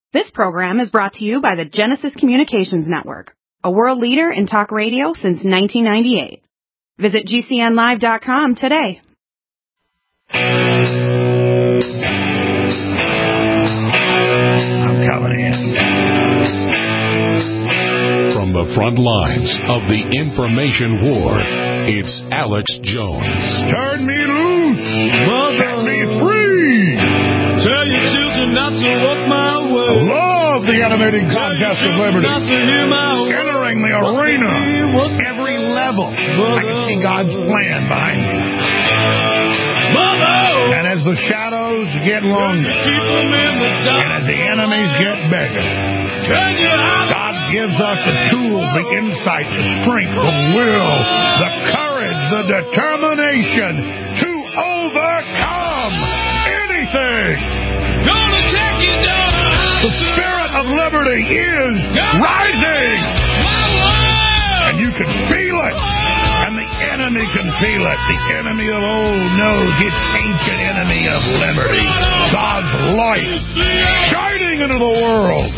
This program is brought to you by the Genesis Communications Network, a world leader in talk radio since 1998. Visit GCNlive.com today. I'm coming in. From the front lines of the information war, it's Alex Jones. Turn me loose. Set me free. Tell your children not to walk my way. Love the animating contest of liberty. Not to hear my entering the arena. Every level. I can see God's plan behind me. And as the shadows get longer, and as the enemies get bigger, God gives us the tools, the insight, the strength, the will, the courage, the determination to overcome anything. Gonna take you down. The spirit of liberty is rising. And you can feel it. And the enemy can feel it. The enemy of old knows its ancient enemy of liberty. God's light shining into the world.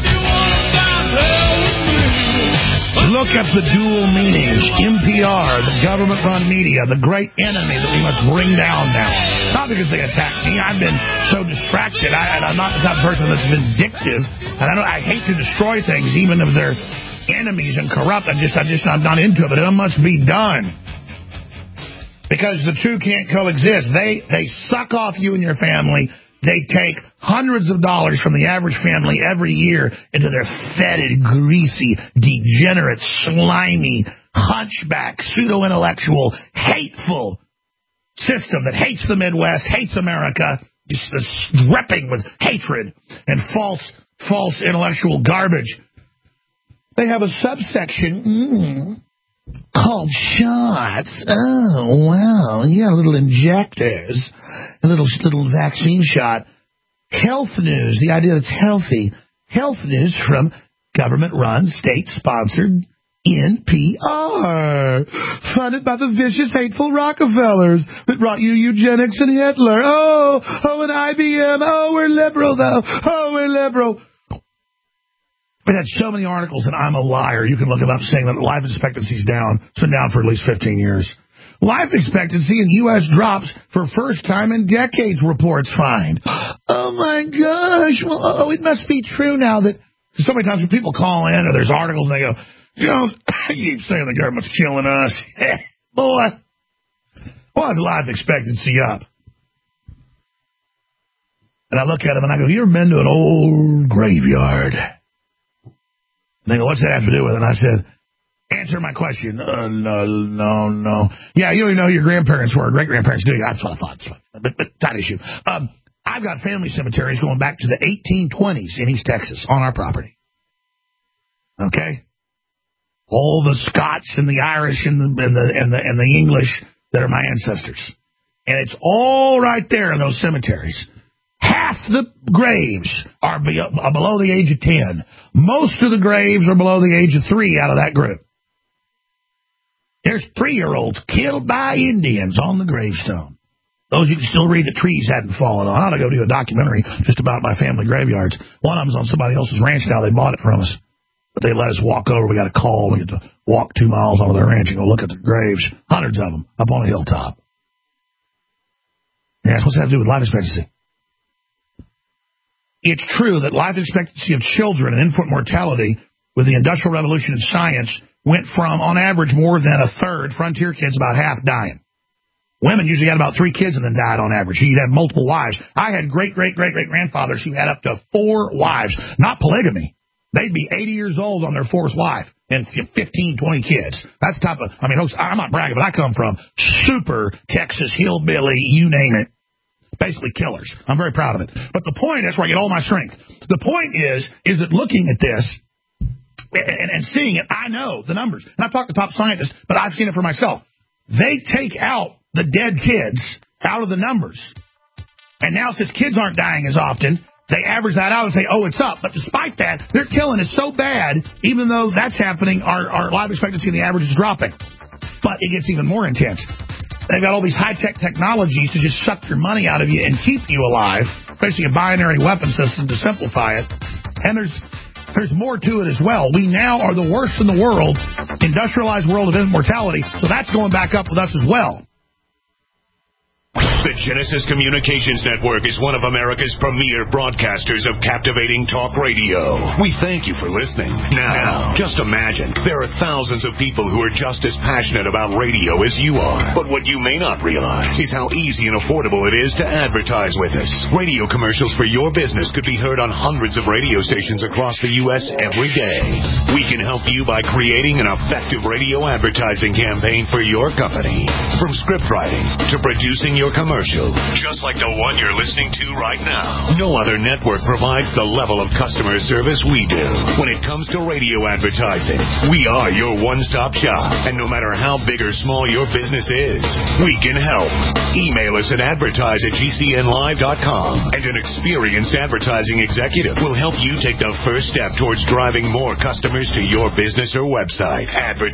Look at the dual meanings. NPR, the government-run media, the great enemy that we must bring down now. Not because they attacked me. I've been so distracted. I'm not the type of person that's vindictive. And I hate to destroy things, even if they're enemies and corrupt. I'm not into it. But it must be done. Because the two can't coexist. They suck off you and your family. They take hundreds of dollars from the average family every year into their fetid, greasy, degenerate, slimy, hunchback, pseudo-intellectual, hateful system that hates the Midwest, hates America, just dripping with hatred and false intellectual garbage. They have a subsection called shots. Oh, wow. Yeah, little injectors. A little vaccine shot. Health news, the idea that it's healthy. Health news from government-run, state-sponsored NPR. Funded by the vicious, hateful Rockefellers that brought you eugenics and Hitler. Oh, and IBM. Oh, we're liberal, though. Oh, we're liberal. It had so many articles that I'm a liar. You can look it up saying that life expectancy is down. It's been down for at least 15 years. Life expectancy in U.S. drops for first time in decades, reports find. Oh, my gosh. Well, it must be true now that so many times when people call in or there's articles and they go, Jones, you keep saying the government's killing us. Boy, why is life expectancy up? And I look at them and I go, you ever been to an old graveyard? And they go, what's that have to do with it? And I said, answer my question. No. Yeah, you don't even know who your grandparents were, great-grandparents, do you? That's what I thought. But that issue. I've got family cemeteries going back to the 1820s in East Texas on our property. Okay? All the Scots and the Irish and the English that are my ancestors. And it's all right there in those cemeteries. Half the graves are below the age of 10. Most of the graves are below the age of 3 out of that group. There's 3-year-olds killed by Indians on the gravestone. Those you can still read the trees hadn't fallen on. I ought to go do a documentary just about my family graveyards. One of them's on somebody else's ranch now. They bought it from us. But they let us walk over. We got a call. We get to walk 2 miles onto their ranch and go look at the graves. Hundreds of them up on a hilltop. Yeah, what's that have to do with life expectancy? It's true that life expectancy of children and infant mortality with the Industrial Revolution in science went from, on average, more than a third, frontier kids about half dying. Women usually had about 3 kids and then died on average. You'd have multiple wives. I had great-great-great-great-grandfathers who had up to 4 wives. Not polygamy. They'd be 80 years old on their 4th wife and 15, 20 kids. That's the type of, I'm not bragging, but I come from super Texas hillbilly, you name it. Basically killers. I'm very proud of it. But the point is where I get all my strength. The point is that looking at this and seeing it, I know the numbers. And I've talked to top scientists, but I've seen it for myself. They take out the dead kids out of the numbers. And now since kids aren't dying as often, they average that out and say, oh, it's up. But despite that, their killing is so bad, even though that's happening, our life expectancy in the average is dropping. But it gets even more intense. They've got all these high-tech technologies to just suck your money out of you and keep you alive, basically a binary weapon system to simplify it. And there's more to it as well. We now are the worst in the world, industrialized world of immortality, so that's going back up with us as well. The Genesis Communications Network is one of America's premier broadcasters of captivating talk radio. We thank you for listening. Now, just imagine, there are thousands of people who are just as passionate about radio as you are. But what you may not realize is how easy and affordable it is to advertise with us. Radio commercials for your business could be heard on hundreds of radio stations across the U.S. every day. We can help you by creating an effective radio advertising campaign for your company. From script writing to producing your commercial, just like the one you're listening to right now. No other network provides the level of customer service we do. When it comes to radio advertising, we are your one-stop shop. And no matter how big or small your business is, we can help. Email us at advertise@gcnlive.com, and an experienced advertising executive will help you take the first step towards driving more customers to your business or website.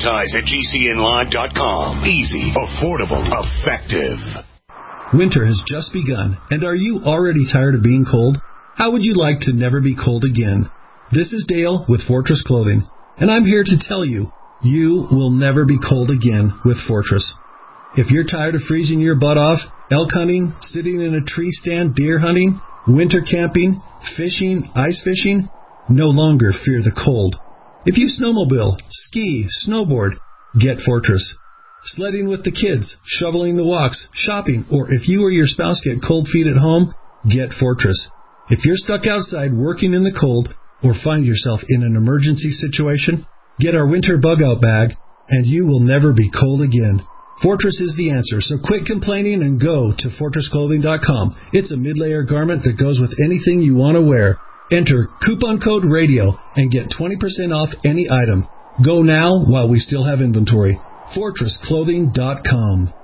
Advertise@gcnlive.com. Easy, affordable, effective. Winter has just begun, and are you already tired of being cold? How would you like to never be cold again? This is Dale with Fortress Clothing, and I'm here to tell you, you will never be cold again with Fortress. If you're tired of freezing your butt off, elk hunting, sitting in a tree stand, deer hunting, winter camping, fishing, ice fishing, no longer fear the cold. If you snowmobile, ski, snowboard, get Fortress. Sledding with the kids, shoveling the walks, shopping, or if you or your spouse get cold feet at home, get Fortress. If you're stuck outside working in the cold or find yourself in an emergency situation, get our winter bug-out bag, and you will never be cold again. Fortress is the answer, so quit complaining and go to FortressClothing.com. It's a mid-layer garment that goes with anything you want to wear. Enter coupon code RADIO and get 20% off any item. Go now while we still have inventory. FortressClothing.com.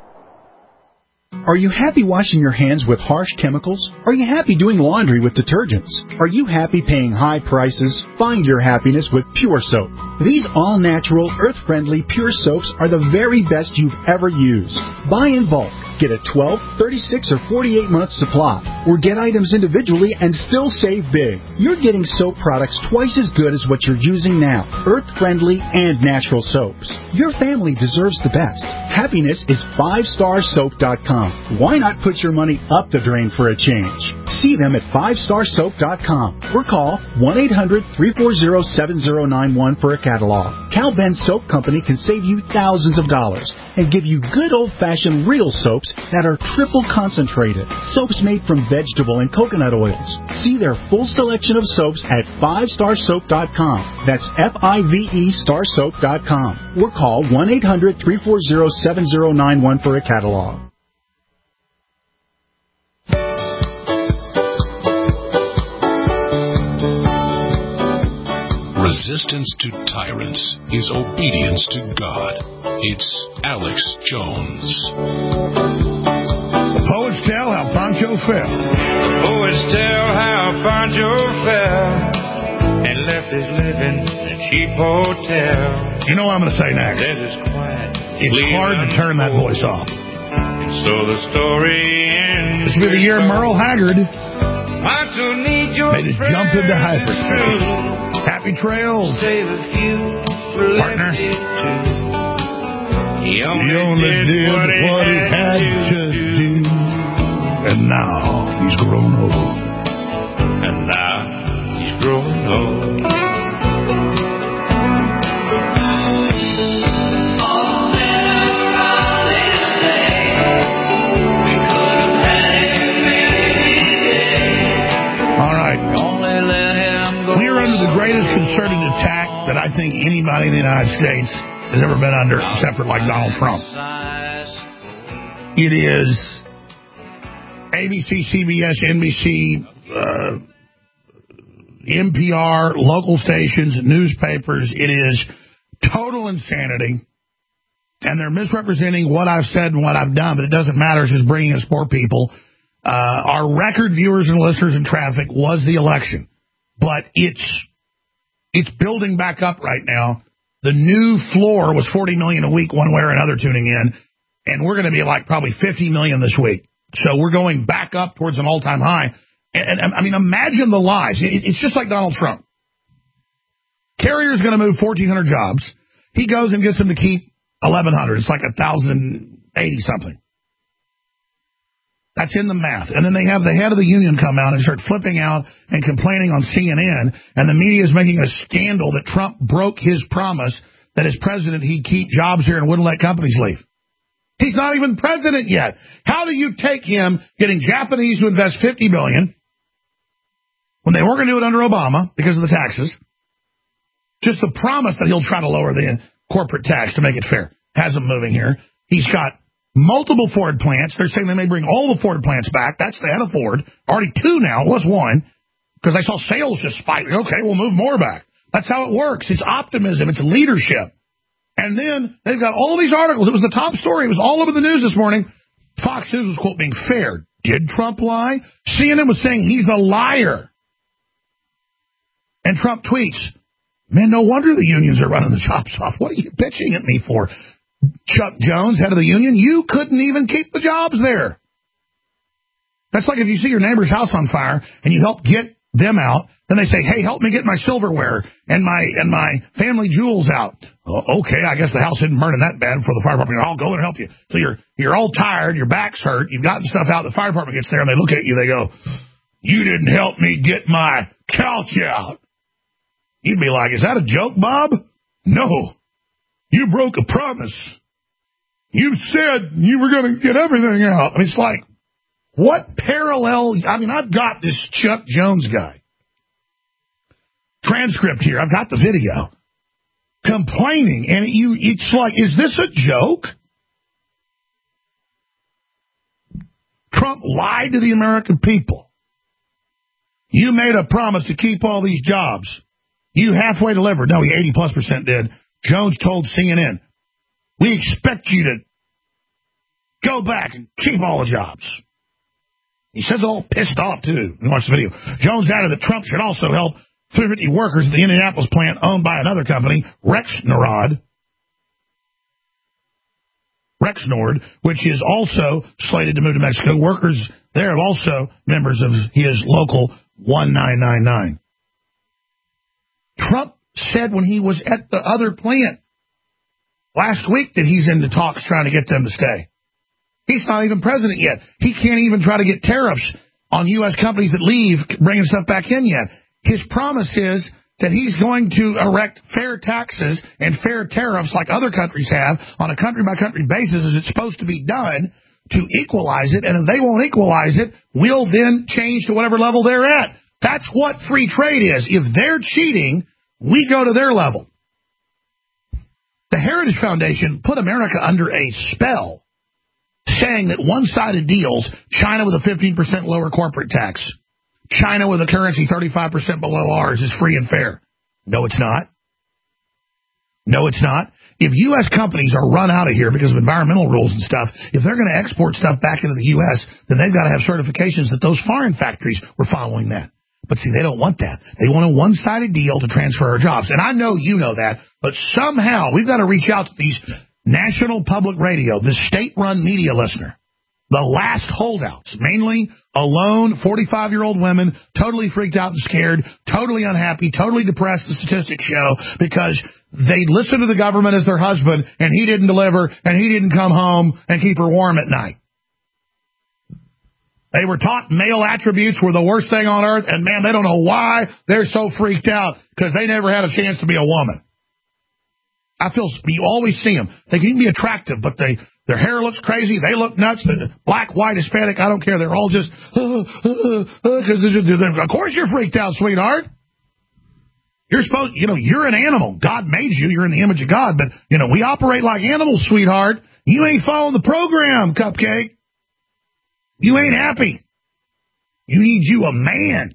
Are you happy washing your hands with harsh chemicals? Are you happy doing laundry with detergents? Are you happy paying high prices? Find your happiness with Pure Soap. These all-natural, earth-friendly Pure Soaps are the very best you've ever used. Buy in bulk. Get a 12, 36, or 48-month supply, or get items individually and still save big. You're getting soap products twice as good as what you're using now, earth-friendly and natural soaps. Your family deserves the best. Happiness is 5starsoap.com. Why not put your money up the drain for a change? See them at 5starsoap.com or call 1-800-340-7091 for a catalog. Cal Ben Soap Company can save you thousands of dollars and give you good old-fashioned real soaps that are triple concentrated. Soaps made from vegetable and coconut oils. See their full selection of soaps at 5starsoap.com. That's F-I-V-E starsoap.com. Or call 1-800-340-7091 for a catalog. Resistance to tyrants is obedience to God. It's Alex Jones. The poets tell how Pancho fell. The poets tell how Pancho fell and left his living in a cheap hotel. You know what I'm going to say next. It's hard to turn that voice off. And so the story ends. This will be the year Merle Haggard Pancho needs your made us jump into hyperspace. Happy trails, partner. He only did what he had to do. And now he's grown old. And now he's grown old. Concerted attack that I think anybody in the United States has ever been under, except for like Donald Trump. It is ABC, CBS, NBC, NPR, local stations, newspapers. It is total insanity, and they're misrepresenting what I've said and what I've done, but it doesn't matter. It's just bringing us more people. Our record viewers and listeners in traffic was the election, but it's building back up right now. The new floor was 40 million a week, one way or another, tuning in, and we're going to be like probably 50 million this week. So we're going back up towards an all-time high. And I mean, imagine the lies. It's just like Donald Trump. Carrier's going to move 1,400 jobs. He goes and gets them to keep 1,100. It's like 1,080 something. That's in the math. And then they have the head of the union come out and start flipping out and complaining on CNN, and the media is making a scandal that Trump broke his promise that as president he'd keep jobs here and wouldn't let companies leave. He's not even president yet. How do you take him getting Japanese to invest $50 billion when they weren't going to do it under Obama because of the taxes? Just the promise that he'll try to lower the corporate tax to make it fair. Has him moving here. He's got multiple Ford plants. They're saying they may bring all the Ford plants back. That's the head of Ford. Already 2 now. It was 1 because I saw sales just spike. Okay, we'll move more back. That's how it works. It's optimism. It's leadership. And then they've got all these articles. It was the top story. It was all over the news this morning. Fox News was, quote, being fair. Did Trump lie? CNN was saying he's a liar. And Trump tweets, man, no wonder the unions are running the jobs off. What are you bitching at me for? Chuck Jones, head of the union, you couldn't even keep the jobs there. That's like if you see your neighbor's house on fire and you help get them out, then they say, hey, help me get my silverware and my family jewels out. Okay, I guess the house isn't burning that bad for the fire department. I'll go and help you. So you're all tired, your back's hurt, you've gotten stuff out, the fire department gets there and they look at you, they go, you didn't help me get my couch out. You'd be like, is that a joke, Bob? No. You broke a promise. You said you were going to get everything out. I mean, it's like, what parallel? I mean, I've got this Chuck Jones guy. Transcript here. I've got the video. Complaining. And it's like, is this a joke? Trump lied to the American people. You made a promise to keep all these jobs. You halfway delivered. No, he 80+% did. Jones told CNN, we expect you to go back and keep all the jobs. He says it all pissed off, too. Watch the video. Jones added that Trump should also help 350 workers at the Indianapolis plant owned by another company, Rexnord, which is also slated to move to Mexico. Workers there are also members of his local 1999. Trump said when he was at the other plant last week that he's into talks trying to get them to stay. He's not even president yet. He can't even try to get tariffs on U.S. companies that leave, bringing stuff back in yet. His promise is that he's going to erect fair taxes and fair tariffs like other countries have on a country-by-country basis as it's supposed to be done to equalize it. And if they won't equalize it, we'll then change to whatever level they're at. That's what free trade is. If they're cheating, we go to their level. The Heritage Foundation put America under a spell, saying that one-sided deals, China with a 15% lower corporate tax, China with a currency 35% below ours is free and fair. No, it's not. No, it's not. If U.S. companies are run out of here because of environmental rules and stuff, if they're going to export stuff back into the U.S., then they've got to have certifications that those foreign factories were following that. But see, they don't want that. They want a one-sided deal to transfer our jobs. And I know you know that, but somehow we've got to reach out to these national public radio, the state-run media listener, the last holdouts, mainly alone 45-year-old women, totally freaked out and scared, totally unhappy, totally depressed, the statistics show, because they listened to the government as their husband, and he didn't deliver, and he didn't come home and keep her warm at night. They were taught male attributes were the worst thing on earth, and, man, they don't know why they're so freaked out, because they never had a chance to be a woman. I feel you always see them. They can be attractive, but their hair looks crazy. They look nuts. Black, white, Hispanic, I don't care. They're all just, of course you're freaked out, sweetheart. You're supposed, you're an animal. God made you. You're in the image of God. But, we operate like animals, sweetheart. You ain't following the program, Cupcake. You ain't happy. You need you a man.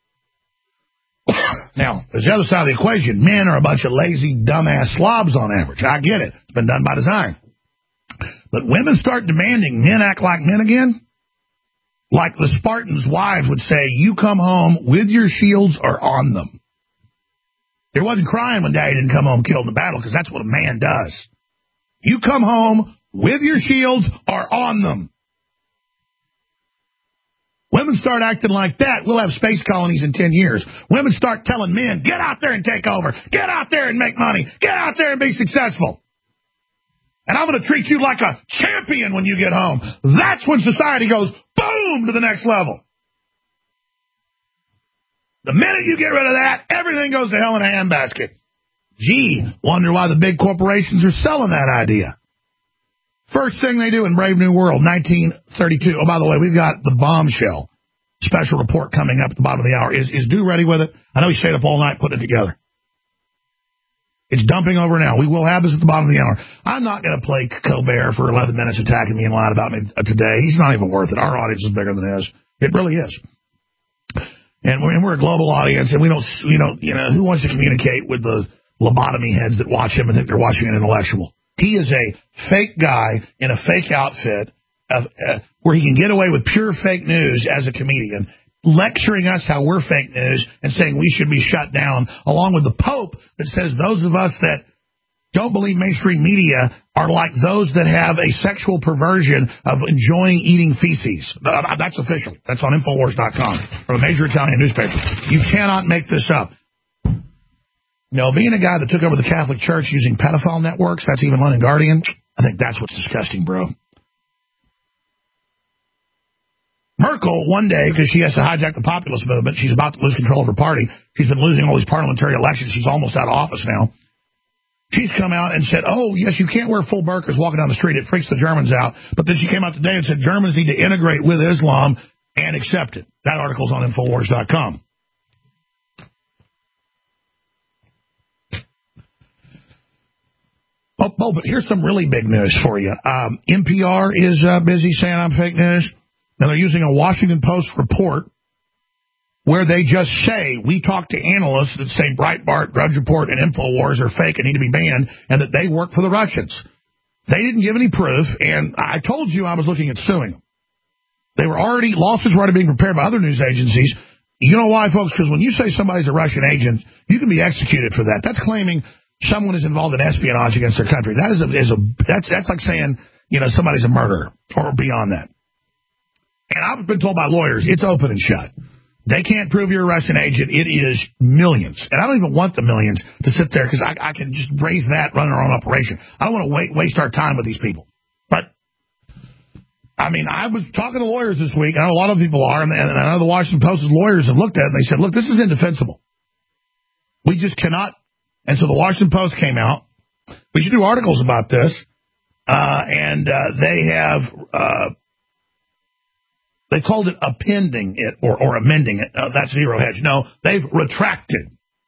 Now, there's the other side of the equation. Men are a bunch of lazy, dumbass slobs on average. I get it. It's been done by design. But women start demanding men act like men again. Like the Spartans' wives would say, you come home with your shields or on them. There wasn't crying when daddy didn't come home killed in the battle, because that's what a man does. You come home with your shields or on them. Women start acting like that, we'll have space colonies in 10 years. Women start telling men, get out there and take over. Get out there and make money. Get out there and be successful. And I'm going to treat you like a champion when you get home. That's when society goes boom to the next level. The minute you get rid of that, everything goes to hell in a handbasket. Gee, wonder why the big corporations are selling that idea. First thing they do in Brave New World, 1932. Oh, by the way, we've got the bombshell special report coming up at the bottom of the hour. Is Dew ready with it? I know he stayed up all night putting it together. It's dumping over now. We will have this at the bottom of the hour. I'm not going to play Colbert for 11 minutes attacking me and lying about me today. He's not even worth it. Our audience is bigger than his. It really is. And we're a global audience, and we don't, who wants to communicate with the lobotomy heads that watch him and think they're watching an intellectual? He is a fake guy in a fake outfit where he can get away with pure fake news as a comedian, lecturing us how we're fake news and saying we should be shut down, along with the Pope that says those of us that don't believe mainstream media are like those that have a sexual perversion of enjoying eating feces. That's official. That's on Infowars.com from a major Italian newspaper. You cannot make this up. No, being a guy that took over the Catholic Church using pedophile networks, that's even London Guardian, I think that's what's disgusting, bro. Merkel, one day, because she has to hijack the populist movement, she's about to lose control of her party. She's been losing all these parliamentary elections. She's almost out of office now. She's come out and said, oh, yes, you can't wear full burqas walking down the street. It freaks the Germans out. But then she came out today and said Germans need to integrate with Islam and accept it. That article's on Infowars.com. Oh, but here's some really big news for you. NPR is busy saying I'm fake news. And they're using a Washington Post report where they just say, we talk to analysts that say Breitbart, Drudge Report, and InfoWars are fake and need to be banned, and that they work for the Russians. They didn't give any proof, and I told you I was looking at suing them. Lawsuits were already being prepared by other news agencies. You know why, folks? Because when you say somebody's a Russian agent, you can be executed for that. That's claiming someone is involved in espionage against their country. That's like saying, somebody's a murderer or beyond that. And I've been told by lawyers, it's open and shut. They can't prove you're a Russian agent. It is millions. And I don't even want the millions to sit there because I can just raise that running our own operation. I don't want to waste our time with these people. But, I was talking to lawyers this week. I know a lot of people are. And I know the Washington Post's lawyers have looked at it and they said, look, this is indefensible. We just cannot. And so the Washington Post came out. We should do articles about this. And they have... They called it appending it or amending it. That's Zero Hedge. No, they've retracted.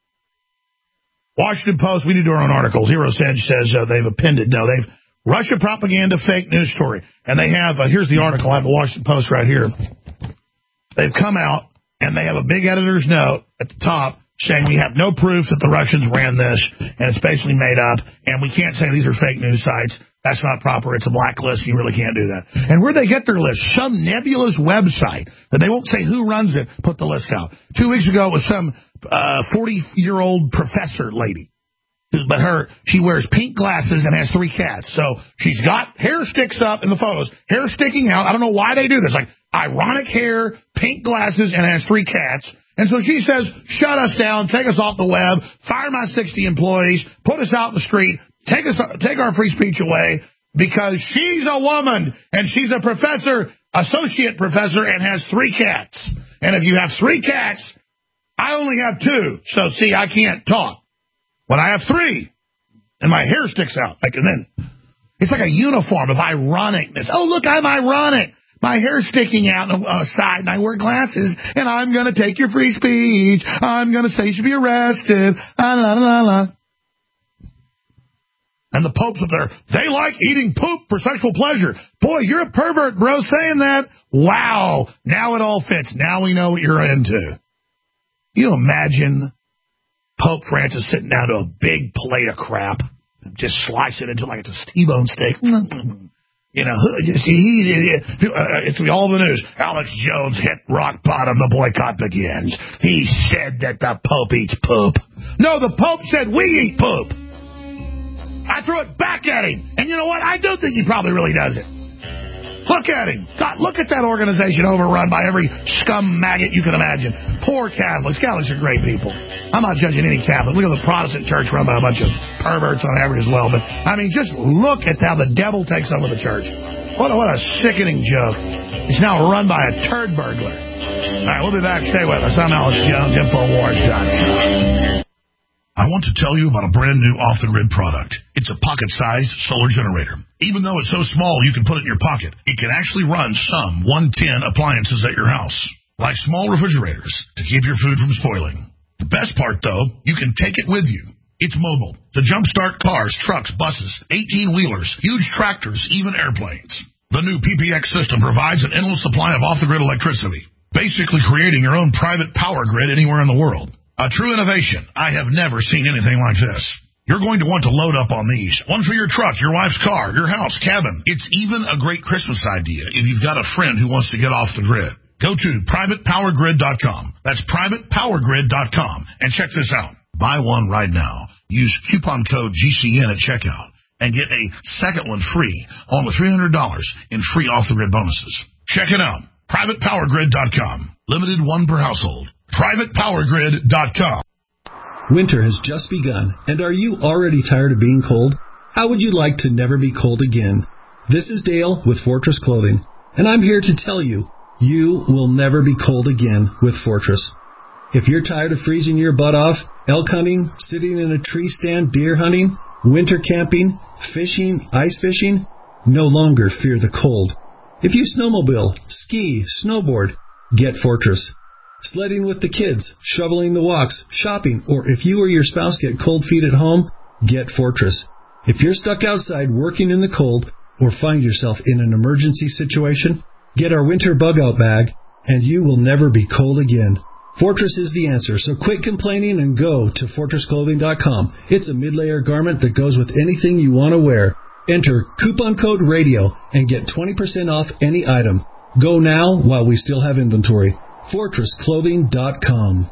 Washington Post, we need to do our own article. Zero Hedge says they've appended. No, they've Russia propaganda fake news story. And they have, here's the article. I have the Washington Post right here. They've come out and they have a big editor's note at the top saying we have no proof that the Russians ran this and it's basically made up and we can't say these are fake news sites. That's not proper. It's a blacklist. You really can't do that. And where they get their list, some nebulous website that they won't say who runs it, put the list out. 2 weeks ago, it was some 40-year-old professor lady. But she wears pink glasses and has 3 cats. So she's got hair sticks up in the photos, hair sticking out. I don't know why they do this. Like ironic hair, pink glasses, and has 3 cats. And so she says, shut us down, take us off the web, fire my 60 employees, put us out in the street. Take our free speech away because she's a woman and she's a professor, associate professor, and has 3 cats. And if you have 3 cats, I only have 2. So, see, I can't talk. When I have 3 and my hair sticks out, and then it's like a uniform of ironicness. Oh, look, I'm ironic. My hair's sticking out on the side, and I wear glasses, and I'm going to take your free speech. I'm going to say you should be arrested. La, la, la, la. And the Pope's up there. They like eating poop for sexual pleasure. Boy, you're a pervert, bro, saying that. Wow. Now it all fits. Now we know what you're into. You imagine Pope Francis sitting down to a big plate of crap and just slice it into like it's a T-bone steak. It's all the news. Alex Jones hit rock bottom. The boycott begins. He said that the Pope eats poop. No, the Pope said we eat poop. I threw it back at him. And you know what? I do think he probably really does it. Look at him. God, look at that organization overrun by every scum maggot you can imagine. Poor Catholics. Catholics are great people. I'm not judging any Catholic. Look at the Protestant church run by a bunch of perverts on average as well. But, I mean, just look at how the devil takes over the church. What a sickening joke. It's now run by a turd burglar. All right, we'll be back. Stay with us. I'm Alex Jones, Infowars.com. I want to tell you about a brand new off-the-grid product. It's a pocket-sized solar generator. Even though it's so small you can put it in your pocket, it can actually run some 110 appliances at your house, like small refrigerators to keep your food from spoiling. The best part, though, you can take it with you. It's mobile to jumpstart cars, trucks, buses, 18-wheelers, huge tractors, even airplanes. The new PPX system provides an endless supply of off-the-grid electricity, basically creating your own private power grid anywhere in the world. A true innovation. I have never seen anything like this. You're going to want to load up on these. One for your truck, your wife's car, your house, cabin. It's even a great Christmas idea if you've got a friend who wants to get off the grid. Go to privatepowergrid.com. That's privatepowergrid.com. And check this out. Buy one right now. Use coupon code GCN at checkout and get a second one free, along with $300 in free off-the-grid bonuses. Check it out. privatepowergrid.com. Limited one per household. privatepowergrid.com. Winter has just begun, and are you already tired of being cold? How would you like to never be cold again? This is Dale with Fortress Clothing, and I'm here to tell you, you will never be cold again with Fortress. If you're tired of freezing your butt off, elk hunting, sitting in a tree stand, deer hunting, winter camping, fishing, ice fishing, no longer fear the cold. If you snowmobile, ski, snowboard, get Fortress. Sledding with the kids, shoveling the walks, shopping, or if you or your spouse get cold feet at home, get Fortress. If you're stuck outside working in the cold or find yourself in an emergency situation, get our winter bug-out bag, and you will never be cold again. Fortress is the answer, so quit complaining and go to fortressclothing.com. It's a mid-layer garment that goes with anything you want to wear. Enter coupon code RADIO and get 20% off any item. Go now while we still have inventory. fortressclothing.com.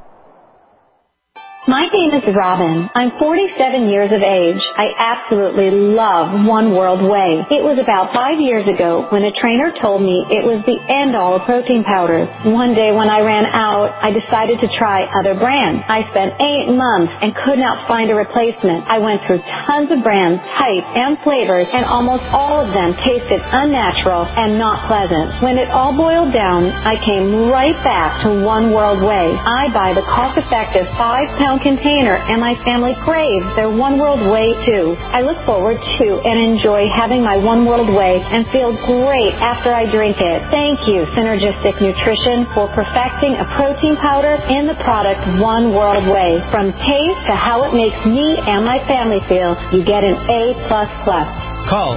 My name is Robin. I'm 47 years of age. I absolutely love One World Whey. It was about 5 years ago when a trainer told me it was the end-all of protein powders. One day when I ran out, I decided to try other brands. I spent 8 months and could not find a replacement. I went through tons of brands, types, and flavors, and almost all of them tasted unnatural and not pleasant. When it all boiled down, I came right back to One World Whey. I buy the cost-effective 5-pound container, and my family craves their One World Whey too. I look forward to and enjoy having my One World Whey and feel great after I drink it. Thank you, Synergistic Nutrition, for perfecting a protein powder in the product One World Whey. From taste to how it makes me and my family feel, you get an A++. Call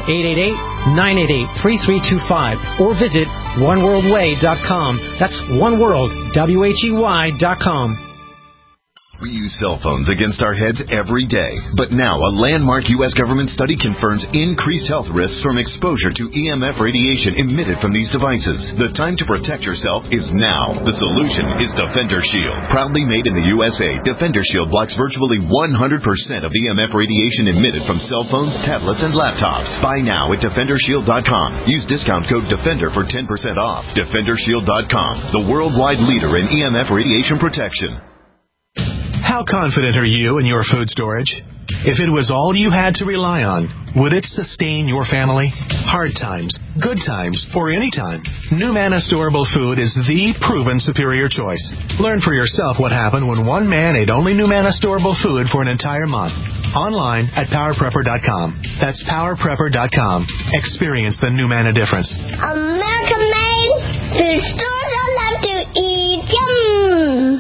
888-988-3325 or visit oneworldwhey.com. That's oneworld.com. We use cell phones against our heads every day. But now a landmark U.S. government study confirms increased health risks from exposure to EMF radiation emitted from these devices. The time to protect yourself is now. The solution is Defender Shield. Proudly made in the USA, Defender Shield blocks virtually 100% of EMF radiation emitted from cell phones, tablets, and laptops. Buy now at DefenderShield.com. Use discount code DEFENDER for 10% off. DefenderShield.com, the worldwide leader in EMF radiation protection. How confident are you in your food storage? If it was all you had to rely on, would it sustain your family? Hard times, good times, or any time, NuManna Storable Food is the proven superior choice. Learn for yourself what happened when one man ate only NuManna Storable Food for an entire month. Online at PowerPrepper.com. That's PowerPrepper.com. Experience the NuManna difference. American made food stores I love to eat. Yum!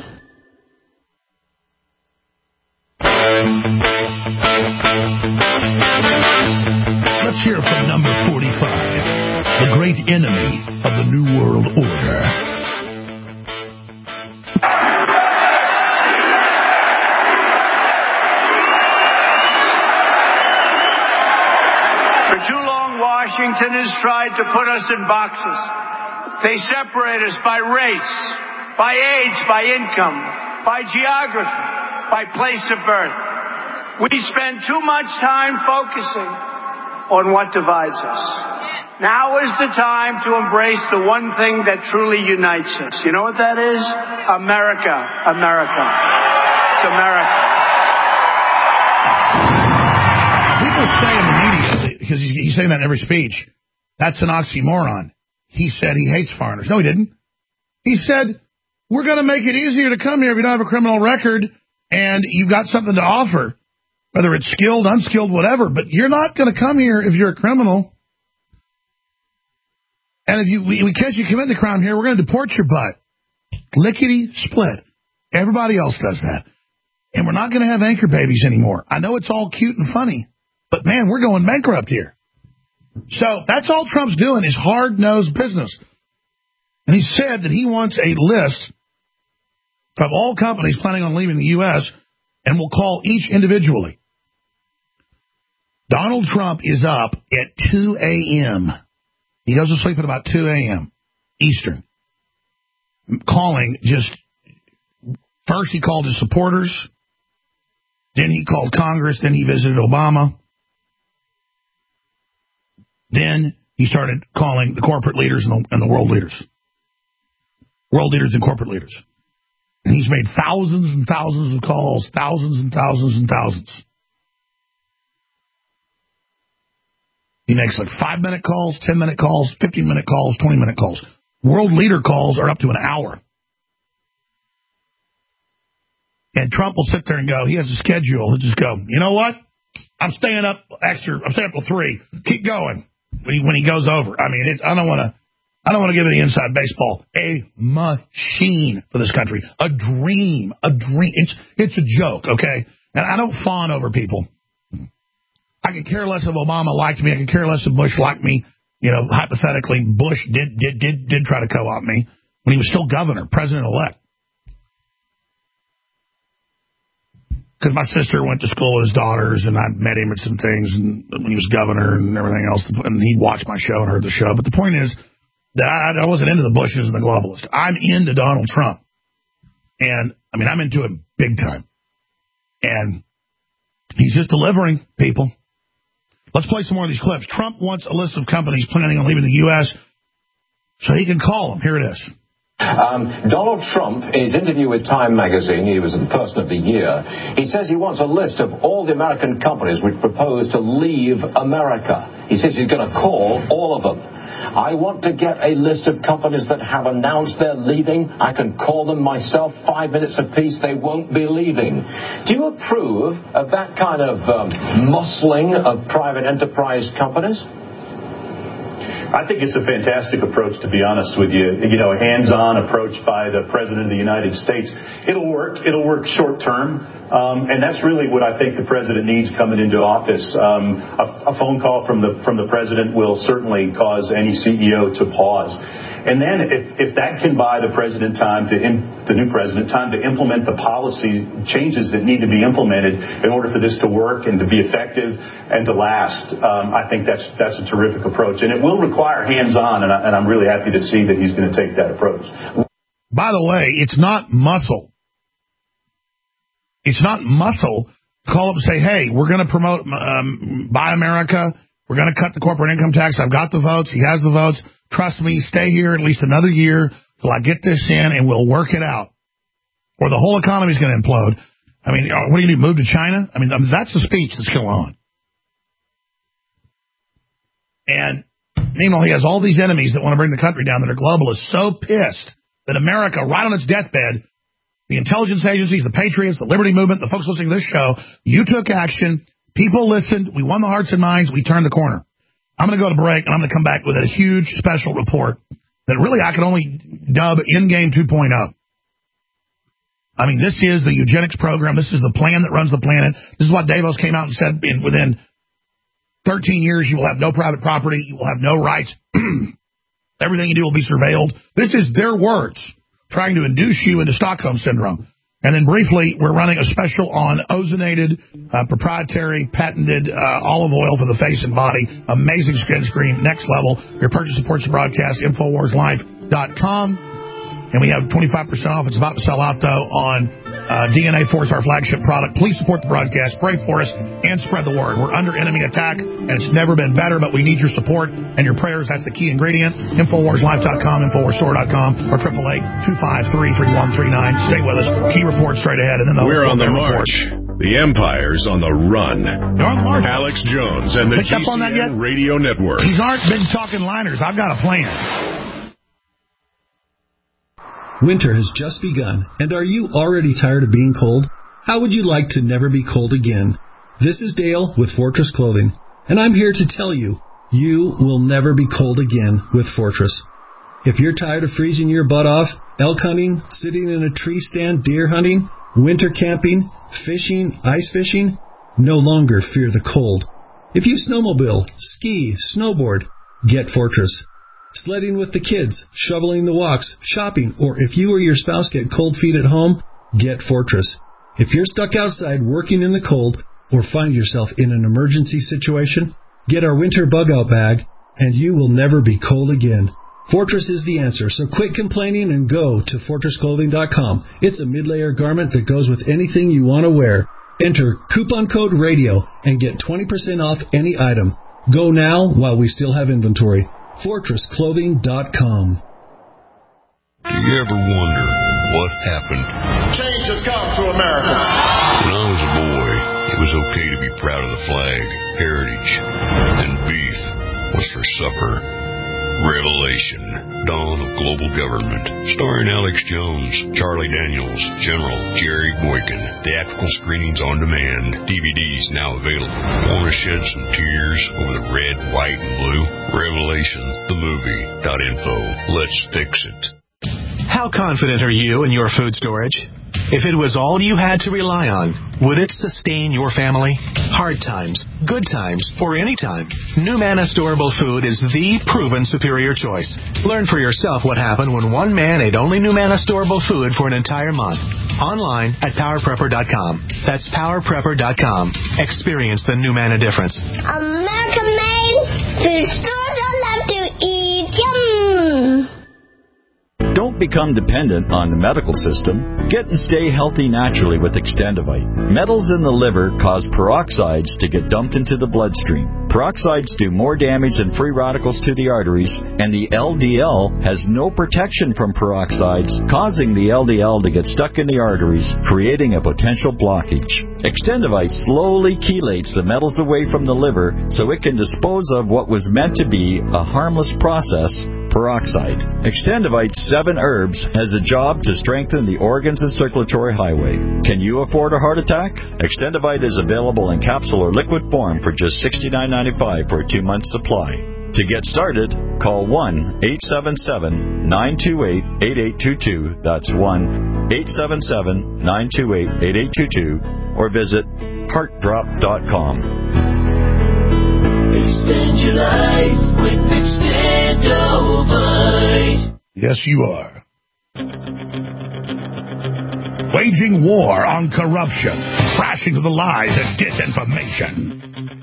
Let's hear from number 45, the great enemy of the New World Order. For too long, Washington has tried to put us in boxes. They separate us by race, by age, by income, by geography, by place of birth. We spend too much time focusing on what divides us. Now is the time to embrace the one thing that truly unites us. You know what that is? America. America. It's America. People say in the media, because he's saying that in every speech, that's an oxymoron. He said he hates foreigners. No, he didn't. He said, we're going to make it easier to come here if you don't have a criminal record and you've got something to offer, whether it's skilled, unskilled, whatever. But you're not going to come here if you're a criminal. And if we catch you committing the crime here, we're going to deport your butt. Lickety split. Everybody else does that. And we're not going to have anchor babies anymore. I know it's all cute and funny, but man, we're going bankrupt here. So that's all Trump's doing is hard-nosed business. And he said that he wants a list of all companies planning on leaving the U.S. and will call each individually. Donald Trump is up at 2 a.m. He goes to sleep at about 2 a.m. Eastern. Calling first he called his supporters, then he called Congress, then he visited Obama. Then he started calling the corporate leaders and the world leaders. World leaders and corporate leaders. And he's made thousands and thousands of calls, thousands and thousands and thousands. He makes like 5-minute calls, 10-minute calls, 15-minute calls, 20-minute calls. World leader calls are up to an hour. And Trump will sit there and go, he has a schedule. He'll just go, you know what? I'm staying up till 3. Keep going when he goes over. I mean, I don't want to give any inside baseball. A machine for this country. A dream. It's a joke, okay? And I don't fawn over people. I could care less if Obama liked me. I could care less if Bush liked me. You know, hypothetically, Bush did try to co-opt me when he was still governor, president-elect. Because my sister went to school with his daughters, and I met him at some things and when he was governor and everything else, and he'd watched my show and heard the show. But the point is that I wasn't into the Bushes and the globalists. I'm into Donald Trump. And, I mean, I'm into him big time. And he's just delivering, people. Let's play some more of these clips. Trump wants a list of companies planning on leaving the U.S. so he can call them. Here it is. Donald Trump, in his interview with Time magazine, he was the Person of the Year, he says he wants a list of all the American companies which propose to leave America. He says he's going to call all of them. I want to get a list of companies that have announced they're leaving. I can call them myself, 5 minutes apiece. They won't be leaving. Do you approve of that kind of muscling of private enterprise companies? I think it's a fantastic approach, to be honest with you. You know, a hands-on approach by the President of the United States. It'll work. It'll work short term. And that's really what I think the President needs coming into office. A phone call from the President will certainly cause any CEO to pause. And then if that can buy the President the new President time to implement the policy changes that need to be implemented in order for this to work and to be effective and to last, I think that's a terrific approach. And it will require hands-on, and I'm really happy to see that he's going to take that approach. By the way, it's not muscle. It's not muscle to call up and say, hey, we're going to promote Buy America. We're going to cut the corporate income tax. I've got the votes. He has the votes. Trust me, stay here at least another year till I get this in, and we'll work it out. Or the whole economy is going to implode. I mean, what are you going to do, move to China? I mean, that's the speech that's going on. And meanwhile, he has all these enemies that want to bring the country down that are globalists, so pissed that America, right on its deathbed, the intelligence agencies, the Patriots, the Liberty Movement, the folks listening to this show, you took action. People listened. We won the hearts and minds. We turned the corner. I'm going to go to break, and I'm going to come back with a huge special report that really I can only dub Endgame 2.0. I mean, this is the eugenics program. This is the plan that runs the planet. This is what Davos came out and said within 13 years, you will have no private property. You will have no rights. Everything you do will be surveilled. This is their words, trying to induce you into Stockholm Syndrome. And then briefly, we're running a special on ozonated, proprietary, patented olive oil for the face and body. Amazing skin screen, next level. Your purchase supports the broadcast, InfoWarsLife.com. And we have 25% off. It's about to sell out, though, on DNA Force, our flagship product. Please support the broadcast, pray for us, and spread the word. We're under enemy attack, and it's never been better, but we need your support and your prayers. That's the key ingredient. InfoWarsLife.com, InfoWarsStore.com, or 888-253-3139. Stay with us. Key report straight ahead. And then we're on the march. The Empire's on the run. You're on the march. Alex Jones and the GCN Radio Network. These aren't big talking liners. I've got a plan. Winter has just begun, and are you already tired of being cold? How would you like to never be cold again? This is Dale with Fortress Clothing, and I'm here to tell you, you will never be cold again with Fortress. If you're tired of freezing your butt off, elk hunting, sitting in a tree stand, deer hunting, winter camping, fishing, ice fishing, no longer fear the cold. If you snowmobile, ski, snowboard, get Fortress. Sledding with the kids, shoveling the walks, shopping, or if you or your spouse get cold feet at home, get Fortress. If you're stuck outside working in the cold or find yourself in an emergency situation, get our winter bug-out bag, and you will never be cold again. Fortress is the answer, so quit complaining and go to FortressClothing.com. It's a mid-layer garment that goes with anything you want to wear. Enter coupon code RADIO and get 20% off any item. Go now while we still have inventory. FortressClothing.com. Do you ever wonder what happened? Change has come to America. When I was a boy, it was okay to be proud of the flag, heritage, and beef was for supper. Revelation, Dawn of Global Government, starring Alex Jones, Charlie Daniels, General Jerry Boykin. Theatrical screenings on demand. DVDs now available. Want to shed some tears over the red, white, and blue? Revelation, the movie.info. Let's fix it. How confident are you in your food storage? If it was all you had to rely on, would it sustain your family? Hard times, good times, or any time, NuManna Storable Food is the proven superior choice. Learn for yourself what happened when one man ate only NuManna Storable Food for an entire month. Online at PowerPrepper.com. That's PowerPrepper.com. Experience the NuManna difference. American made food stores I love to eat. Yum! Don't become dependent on the medical system. Get and stay healthy naturally with Extendivite. Metals in the liver cause peroxides to get dumped into the bloodstream. Peroxides do more damage than free radicals to the arteries, and the LDL has no protection from peroxides, causing the LDL to get stuck in the arteries, creating a potential blockage. Extendivite slowly chelates the metals away from the liver so it can dispose of what was meant to be a harmless process, peroxide. Extendivite 7 herbs has a job to strengthen the organs and circulatory highway. Can you afford a heart attack? Extendivite is available in capsule or liquid form for just $69.95 for a 2-month supply. To get started, call 1-877-928-8822. That's 1-877-928-8822. Or visit heartdrop.com. Extend your life with Extendivite. Yes, you are. Waging war on corruption, crashing to the lies and disinformation.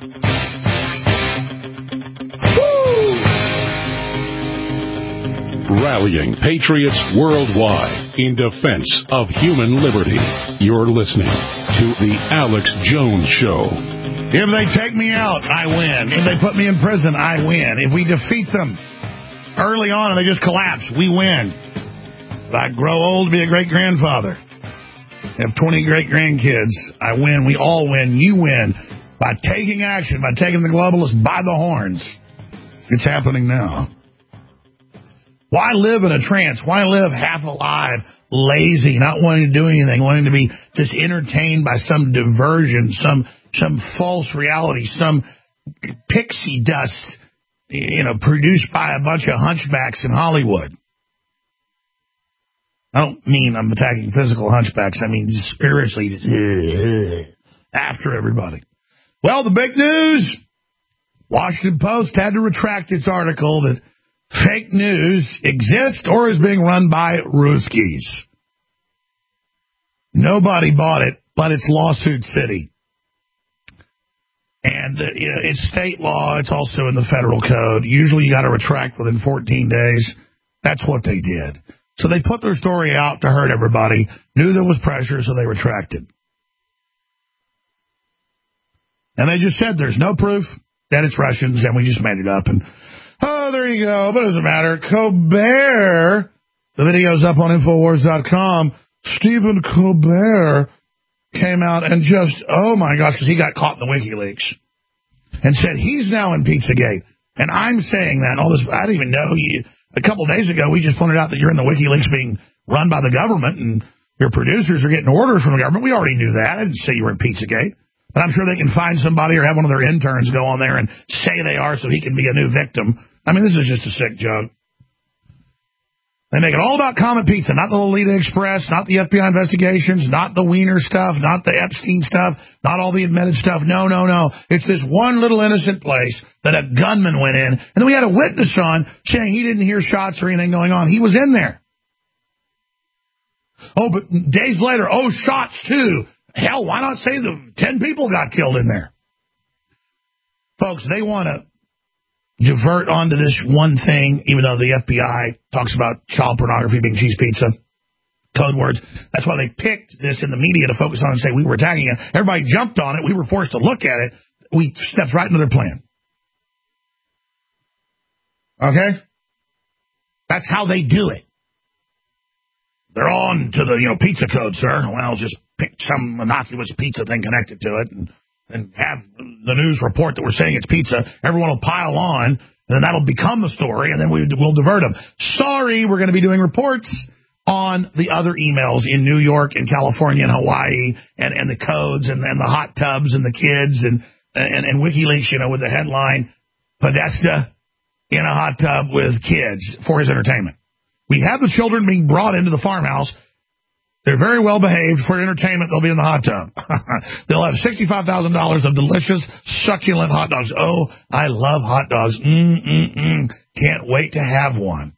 Rallying patriots worldwide in defense of human liberty. You're listening to The Alex Jones Show. If they take me out, I win. If they put me in prison, I win. If we defeat them early on and they just collapse, we win. If I grow old to be a great-grandfather, have 20 great-grandkids, I win. We all win. You win. By taking action, by taking the globalists by the horns. It's happening now. Why live in a trance? Why live half alive, lazy, not wanting to do anything, wanting to be just entertained by some diversion, some false reality, some pixie dust, produced by a bunch of hunchbacks in Hollywood? I don't mean I'm attacking physical hunchbacks. I mean just spiritually after everybody. Well, the big news. Washington Post had to retract its article that fake news exists or is being run by Ruskies. Nobody bought it, but it's lawsuit city. And it's state law. It's also in the federal code. Usually you got to retract within 14 days. That's what they did. So they put their story out to hurt everybody, knew there was pressure, so they retracted. And they just said there's no proof that it's Russians, and we just made it up. And, oh, there you go. But it doesn't matter. Colbert, the video's up on Infowars.com. Stephen Colbert came out and just, oh, my gosh, because he got caught in the WikiLeaks and said he's now in Pizzagate. And I'm saying that. All this, I didn't even know. A couple of days ago, we just pointed out that you're in the WikiLeaks being run by the government, and your producers are getting orders from the government. We already knew that. I didn't say you were in Pizzagate. But I'm sure they can find somebody or have one of their interns go on there and say they are so he can be a new victim. I mean, this is just a sick joke. They make it all about Comet Pizza, not the Lolita Express, not the FBI investigations, not the Wiener stuff, not the Epstein stuff, not all the admitted stuff. No, no, no. It's this one little innocent place that a gunman went in, and then we had a witness on saying he didn't hear shots or anything going on. He was in there. Oh, but days later, oh, shots too. Hell, why not say the 10 people got killed in there? Folks, they want to divert onto this one thing, even though the FBI talks about child pornography being cheese pizza, code words. That's why they picked this in the media to focus on and say we were attacking it. Everybody jumped on it. We were forced to look at it. We stepped right into their plan. Okay? That's how they do it. They're on to the, pizza code, sir. Well, just pick some innocuous pizza thing connected to it and have the news report that we're saying it's pizza. Everyone will pile on, and then that'll become the story, and then we'll divert them. Sorry, we're going to be doing reports on the other emails in New York and California and Hawaii and the codes and the hot tubs and the kids and WikiLeaks, with the headline, Podesta in a hot tub with kids for his entertainment. We have the children being brought into the farmhouse. They're very well behaved. For entertainment, they'll be in the hot tub. They'll have $65,000 of delicious, succulent hot dogs. Oh, I love hot dogs. Can't wait to have one.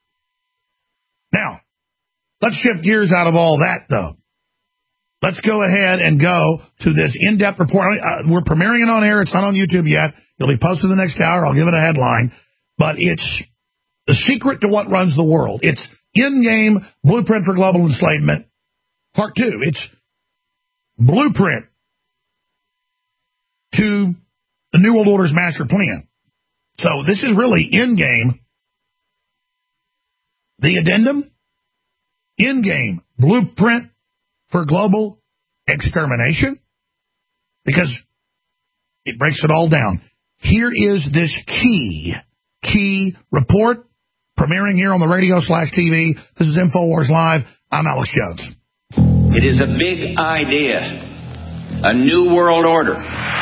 Now, let's shift gears out of all that, though. Let's go ahead and go to this in-depth report. We're premiering it on air. It's not on YouTube yet. It'll be posted the next hour. I'll give it a headline. But it's the secret to what runs the world. It's in-game blueprint for global enslavement, part 2. It's blueprint to the New World Order's master plan. So this is really in-game. The addendum, in-game blueprint for global extermination, because it breaks it all down. Here is this key report, premiering here on the radio/TV. This is InfoWars Live. I'm Alex Jones. It is a big idea, a new world order.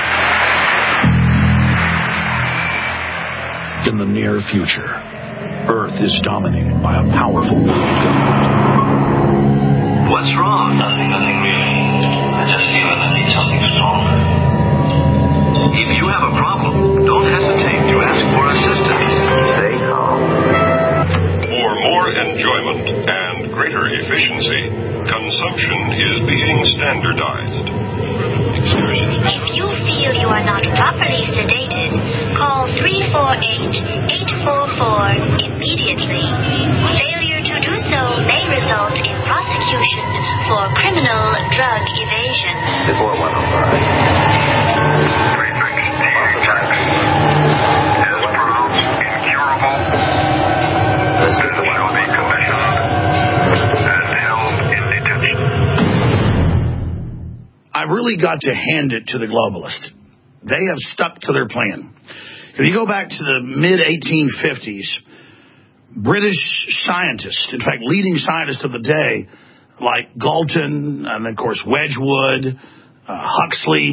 In the near future, Earth is dominated by a powerful world government. What's wrong? Nothing really. I just feel that I need something stronger. If you have a problem, don't hesitate to ask for assistance. Stay calm. For more enjoyment and greater efficiency, consumption is being standardized. If you feel you are not properly sedated, call 348-844 immediately. Failure to do so may result in prosecution for criminal drug evasion. Before 105. I really got to hand it to the globalists. They have stuck to their plan. If you go back to the mid-1850s, British scientists, in fact, leading scientists of the day, like Galton, and of course Wedgwood, Huxley,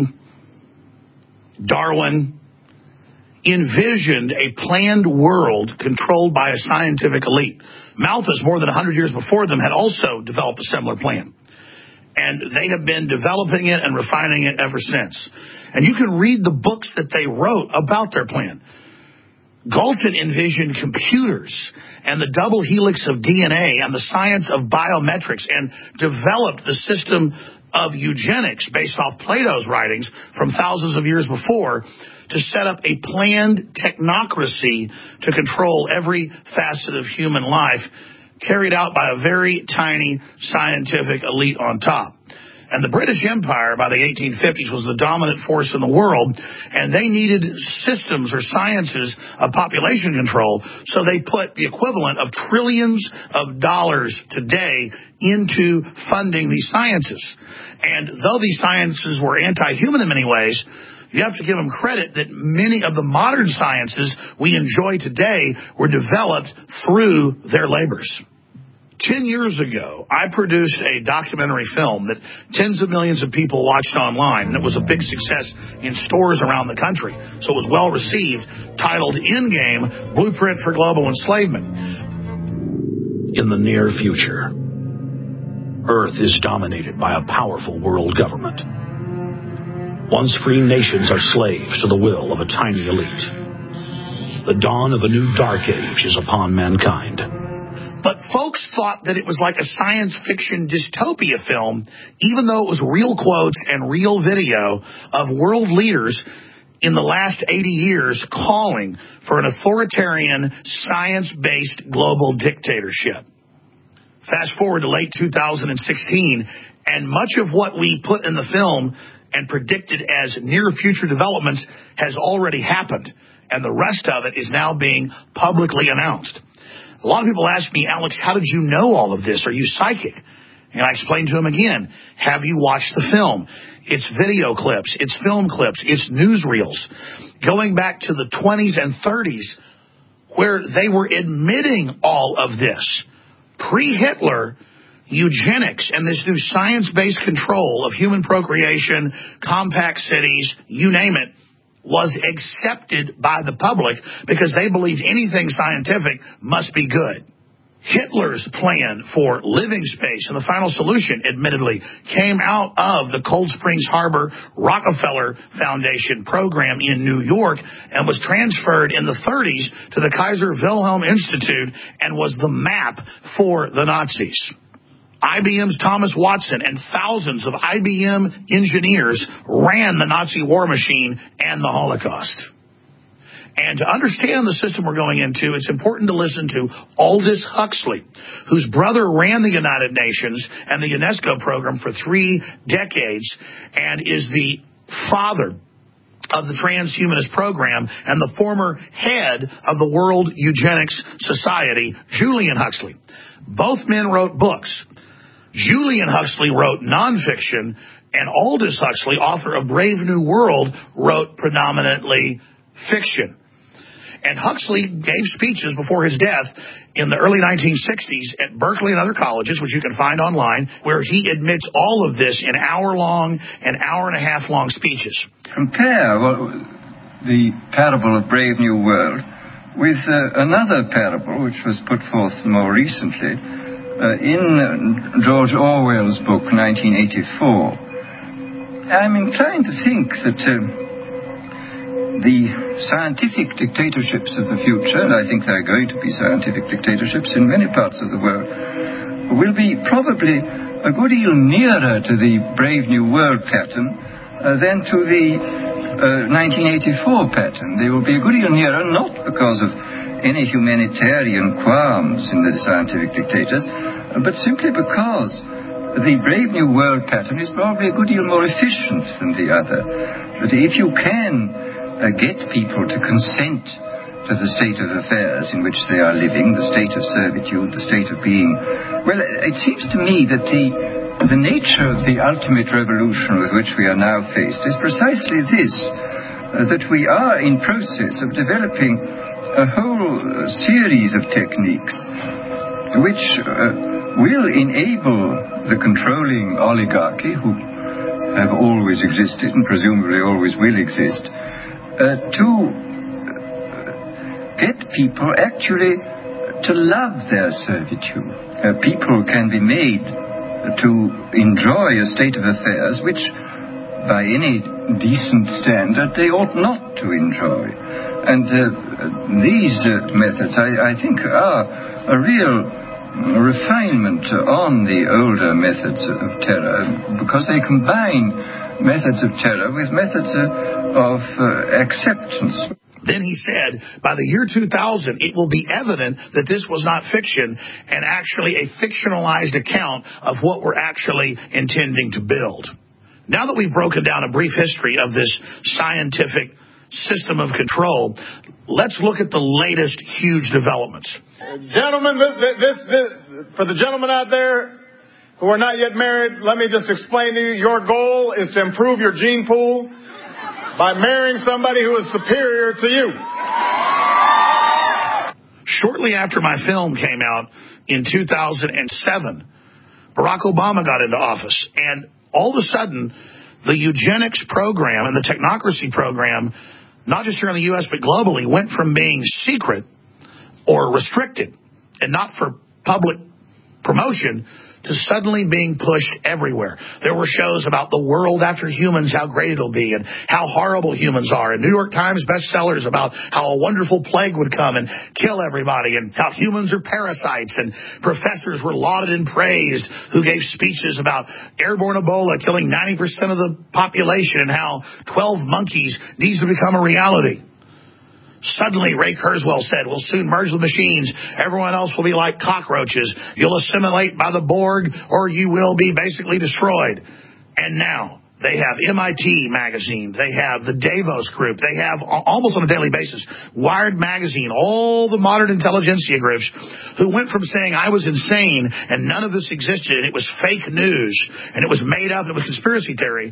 Darwin, envisioned a planned world controlled by a scientific elite. Malthus, more than 100 years before them, had also developed a similar plan. And they have been developing it and refining it ever since. And you can read the books that they wrote about their plan. Galton envisioned computers and the double helix of DNA and the science of biometrics, and developed the system of eugenics based off Plato's writings from thousands of years before to set up a planned technocracy to control every facet of human life carried out by a very tiny scientific elite on top. And the British Empire by the 1850s was the dominant force in the world, and they needed systems or sciences of population control, so they put the equivalent of trillions of dollars today into funding these sciences. And though these sciences were anti-human in many ways, you have to give them credit that many of the modern sciences we enjoy today were developed through their labors. 10 years ago, I produced a documentary film that tens of millions of people watched online, and it was a big success in stores around the country. So it was well received, titled Endgame, Blueprint for Global Enslavement. In the near future, Earth is dominated by a powerful world government. Once free nations are slaves to the will of a tiny elite. The dawn of a new dark age is upon mankind. But folks thought that it was like a science fiction dystopia film, even though it was real quotes and real video of world leaders in the last 80 years calling for an authoritarian, science-based global dictatorship. Fast forward to late 2016, and much of what we put in the film and predicted as near-future developments has already happened, and the rest of it is now being publicly announced. A lot of people ask me, Alex, how did you know all of this? Are you psychic? And I explained to them again, have you watched the film? It's video clips, it's film clips, it's newsreels. Going back to the 20s and 30s, where they were admitting all of this. Pre-Hitler, eugenics and this new science-based control of human procreation, compact cities, you name it, was accepted by the public because they believed anything scientific must be good. Hitler's plan for living space and the final solution, admittedly, came out of the Cold Springs Harbor Rockefeller Foundation program in New York and was transferred in the 30s to the Kaiser Wilhelm Institute and was the map for the Nazis. IBM's Thomas Watson and thousands of IBM engineers ran the Nazi war machine and the Holocaust. And to understand the system we're going into, it's important to listen to Aldous Huxley, whose brother ran the United Nations and the UNESCO program for 3 decades and is the father of the transhumanist program and the former head of the World Eugenics Society, Julian Huxley. Both men wrote books. Julian Huxley wrote nonfiction, and Aldous Huxley, author of Brave New World, wrote predominantly fiction. And Huxley gave speeches before his death in the early 1960s at Berkeley and other colleges, which you can find online, where he admits all of this in hour-long and hour-and-a-half-long speeches. Compare the parable of Brave New World with another parable which was put forth more recently in George Orwell's book, 1984. I'm inclined to think that the scientific dictatorships of the future, and I think there are going to be scientific dictatorships in many parts of the world, will be probably a good deal nearer to the Brave New World pattern than to the 1984 pattern. They will be a good deal nearer, not because of any humanitarian qualms in the scientific dictators, but simply because the Brave New World pattern is probably a good deal more efficient than the other. But if you can get people to consent to the state of affairs in which they are living, the state of servitude, the state of being, well, it seems to me that the nature of the ultimate revolution with which we are now faced is precisely this, that we are in process of developing a whole series of techniques which will enable the controlling oligarchy, who have always existed and presumably always will exist, to get people actually to love their servitude. People can be made to enjoy a state of affairs which, by any decent standard, they ought not to enjoy. And these methods, I think, are a real refinement on the older methods of terror, because they combine methods of terror with methods of acceptance. Then he said, by the year 2000, it will be evident that this was not fiction and actually a fictionalized account of what we're actually intending to build. Now that we've broken down a brief history of this scientific system of control, let's look at the latest huge developments. Gentlemen, for the gentlemen out there who are not yet married, let me just explain to you, your goal is to improve your gene pool by marrying somebody who is superior to you. Shortly after my film came out in 2007, Barack Obama got into office, and all of a sudden, the eugenics program and the technocracy program, not just here in the U.S., but globally, went from being secret or restricted and not for public promotion to suddenly being pushed everywhere. There were shows about the world after humans, how great it'll be, and how horrible humans are, and New York Times bestsellers about how a wonderful plague would come and kill everybody, and how humans are parasites, and professors were lauded and praised who gave speeches about airborne Ebola killing 90% of the population, and how 12 monkeys needs to become a reality. Suddenly, Ray Kurzweil said, we'll soon merge the machines. Everyone else will be like cockroaches. You'll assimilate by the Borg, or you will be basically destroyed. And now, they have MIT magazine. They have the Davos group. They have, almost on a daily basis, Wired magazine, all the modern intelligentsia groups who went from saying I was insane and none of this existed, and it was fake news, and it was made up, and it was conspiracy theory,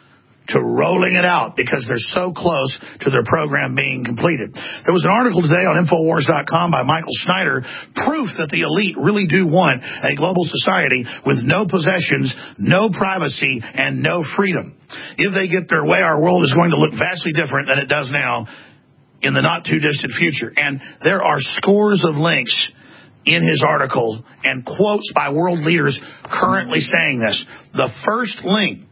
to rolling it out because they're so close to their program being completed. There was an article today on Infowars.com by Michael Snyder, proof that the elite really do want a global society with no possessions, no privacy, and no freedom. If they get their way, our world is going to look vastly different than it does now in the not-too-distant future. And there are scores of links in his article and quotes by world leaders currently saying this. The first link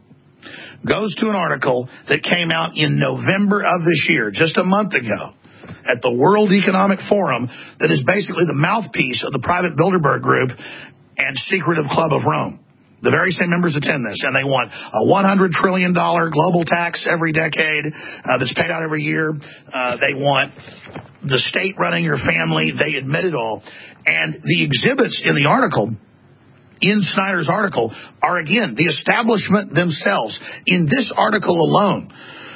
goes to an article that came out in November of this year, just a month ago, at the World Economic Forum, that is basically the mouthpiece of the private Bilderberg Group and secretive Club of Rome. The very same members attend this, and they want a $100 trillion global tax every decade that's paid out every year. They want the state running your family. They admit it all. And the exhibits in the article, in Snyder's article, are, again, the establishment themselves. In this article alone,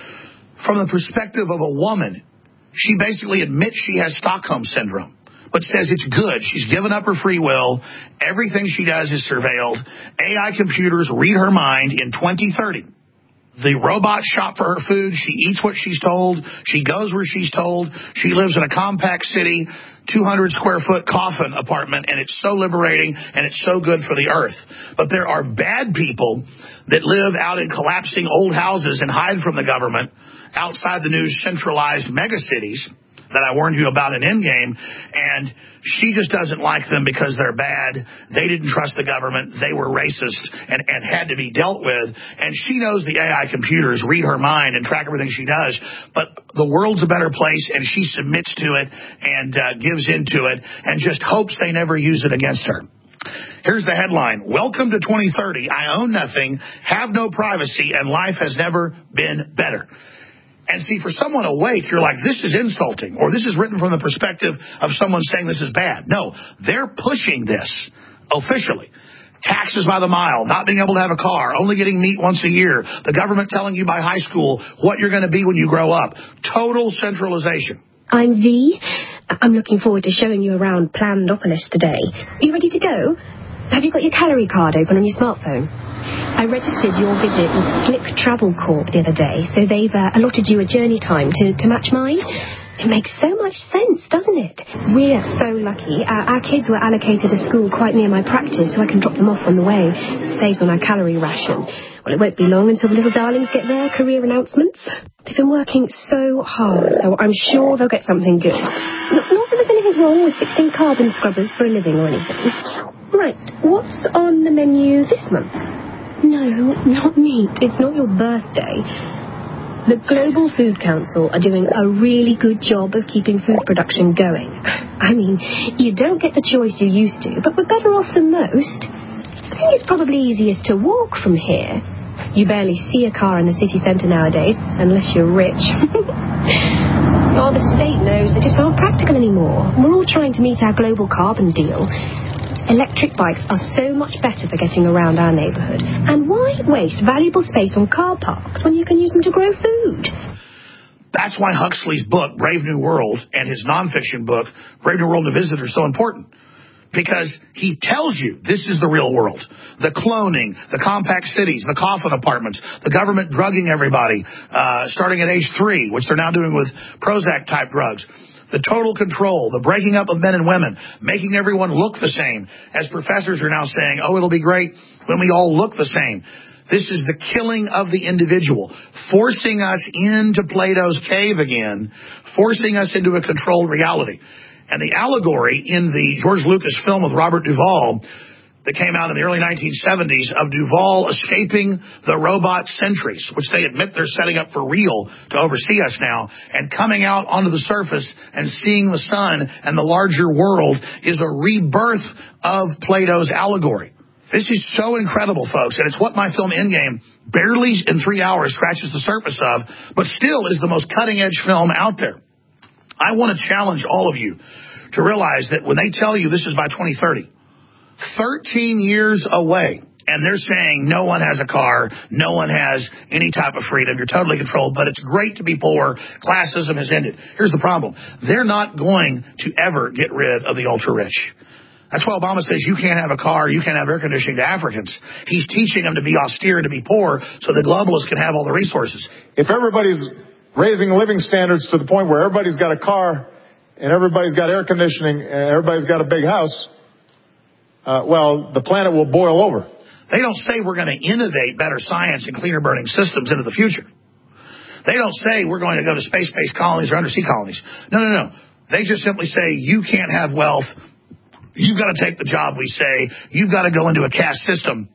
from the perspective of a woman, she basically admits she has Stockholm Syndrome, but says it's good. She's given up her free will. Everything she does is surveilled. AI computers read her mind in 2030. The robots shop for her food. She eats what she's told. She goes where she's told. She lives in a compact city, 200-square-foot coffin apartment, and it's so liberating, and it's so good for the earth. But there are bad people that live out in collapsing old houses and hide from the government outside the new centralized megacities that I warned you about in Endgame, and she just doesn't like them because they're bad. They didn't trust the government. They were racist and had to be dealt with. And she knows the AI computers read her mind and track everything she does. But the world's a better place, and she submits to it and gives into it and just hopes they never use it against her. Here's the headline. Welcome to 2030. I own nothing, have no privacy, and life has never been better. And see, for someone awake, you're like, this is insulting, or this is written from the perspective of someone saying this is bad. No, they're pushing this officially. Taxes by the mile, not being able to have a car, only getting meat once a year, the government telling you by high school what you're going to be when you grow up. Total centralization. I'm V. I'm looking forward to showing you around Planopolis today. Are you ready to go? Have you got your calorie card open on your smartphone? I registered your visit with Slick Travel Corp the other day, so they've allotted you a journey time to match mine. It makes so much sense, doesn't it? We're so lucky. Our kids were allocated a school quite near my practice, so I can drop them off on the way. It saves on our calorie ration. Well, it won't be long until the little darlings get their career announcements. They've been working so hard, so I'm sure they'll get something good. Not that there's anything wrong with fixing carbon scrubbers for a living or anything. Right, what's on the menu this month? No, not meat. It's not your birthday. The Global Food Council are doing a really good job of keeping food production going. I mean, you don't get the choice you used to, but we're better off than most. I think it's probably easiest to walk from here. You barely see a car in the city centre nowadays, unless you're rich. Oh, the state knows they just aren't practical anymore. We're all trying to meet our global carbon deal. Electric bikes are so much better for getting around our neighbourhood. And why waste valuable space on car parks when you can use them to grow food? That's why Huxley's book, Brave New World, and his nonfiction book, Brave New World and the Visit, are so important. Because he tells you this is the real world. The cloning, the compact cities, the coffin apartments, the government drugging everybody, starting at age 3, which they're now doing with Prozac-type drugs. The total control, the breaking up of men and women, making everyone look the same. As professors are now saying, oh, it'll be great when we all look the same. This is the killing of the individual, forcing us into Plato's cave again, forcing us into a controlled reality. And the allegory in the George Lucas film with Robert Duvall that came out in the early 1970s of Duvall escaping the robot sentries, which they admit they're setting up for real to oversee us now, and coming out onto the surface and seeing the sun and the larger world is a rebirth of Plato's allegory. This is so incredible, folks, and it's what my film Endgame barely in 3 hours scratches the surface of, but still is the most cutting-edge film out there. I want to challenge all of you to realize that when they tell you this is by 2030, 13 years away, and they're saying no one has a car, no one has any type of freedom, you're totally controlled, but it's great to be poor, classism has ended. Here's the problem. They're not going to ever get rid of the ultra-rich. That's why Obama says you can't have a car, you can't have air conditioning to Africans. He's teaching them to be austere and to be poor so the globalists can have all the resources. If everybody's raising living standards to the point where everybody's got a car and everybody's got air conditioning and everybody's got a big house, well, the planet will boil over. They don't say we're going to innovate better science and cleaner burning systems into the future. They don't say we're going to go to space-based colonies or undersea colonies. No. They just simply say you can't have wealth. You've got to take the job we say. You've got to go into a caste system,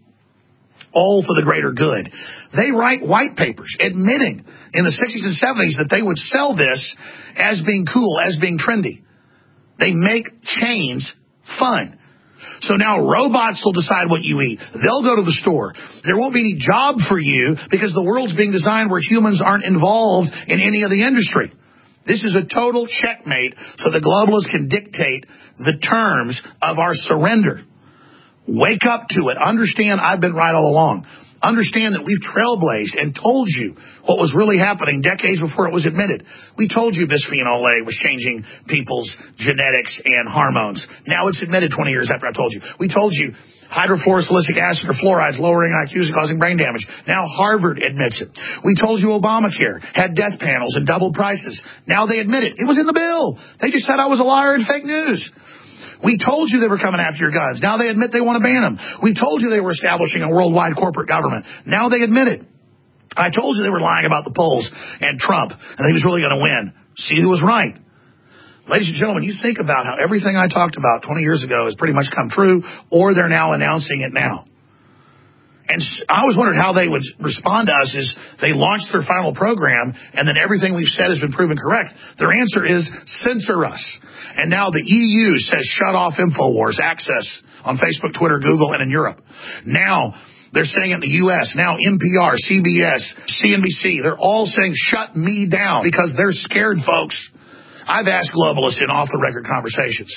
all for the greater good. They write white papers admitting in the 60s and 70s that they would sell this as being cool, as being trendy. They make chains fun. So now robots will decide what you eat. They'll go to the store. There won't be any job for you because the world's being designed where humans aren't involved in any of the industry. This is a total checkmate so the globalists can dictate the terms of our surrender. Wake up to it. Understand I've been right all along. Understand that we've trailblazed and told you what was really happening decades before it was admitted. We told you bisphenol A was changing people's genetics and hormones. Now it's admitted 20 years after I told you. We told you hydrofluorosilicic acid or fluorides lowering IQs and causing brain damage. Now Harvard admits it. We told you Obamacare had death panels and double prices. Now they admit it. It was in the bill. They just said I was a liar and fake news. We told you they were coming after your guns. Now they admit they want to ban them. We told you they were establishing a worldwide corporate government. Now they admit it. I told you they were lying about the polls and Trump, and he was really going to win. See who was right. Ladies and gentlemen, you think about how everything I talked about 20 years ago has pretty much come true, or they're now announcing it now. And I always wondered how they would respond to us is they launched their final program, and then everything we've said has been proven correct. Their answer is censor us. And now the EU says shut off InfoWars access on Facebook, Twitter, Google, and in Europe. Now they're saying in the U.S., now NPR, CBS, CNBC, they're all saying shut me down because they're scared, folks. I've asked globalists in off-the-record conversations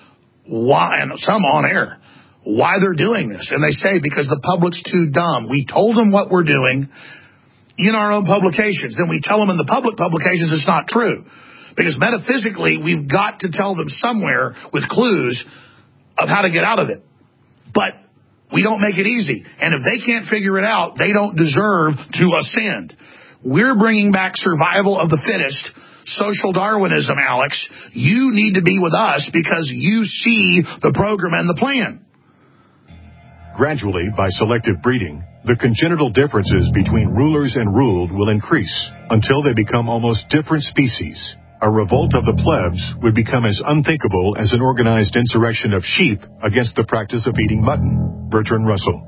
why, and some on air, why they're doing this. And they say because the public's too dumb. We told them what we're doing in our own publications. Then we tell them in the public publications it's not true. Because metaphysically, we've got to tell them somewhere with clues of how to get out of it. But we don't make it easy. And if they can't figure it out, they don't deserve to ascend. We're bringing back survival of the fittest, social Darwinism, Alex. You need to be with us because you see the program and the plan. Gradually, by selective breeding, the congenital differences between rulers and ruled will increase until they become almost different species. A revolt of the plebs would become as unthinkable as an organized insurrection of sheep against the practice of eating mutton. Bertrand Russell.